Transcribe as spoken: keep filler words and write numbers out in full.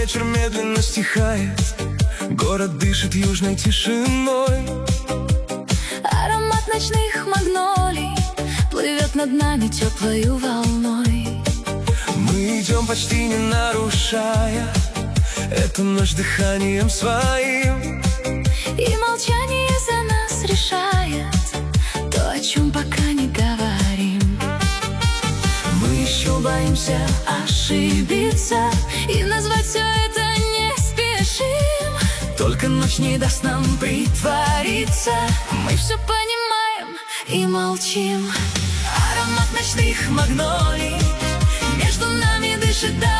вечер медленно стихает, город дышит южной тишиной. Аромат ночных магнолий плывет над нами теплою волной. Мы идем, почти не нарушая эту ночь дыханием своим, и молчание за нас решает то, о чем пока не говорим. Мы еще боимся ошибиться и назвать все это не спешим. Только ночь не даст нам притвориться. Мы все понимаем и молчим. Аромат ночных магнолий между нами дышит.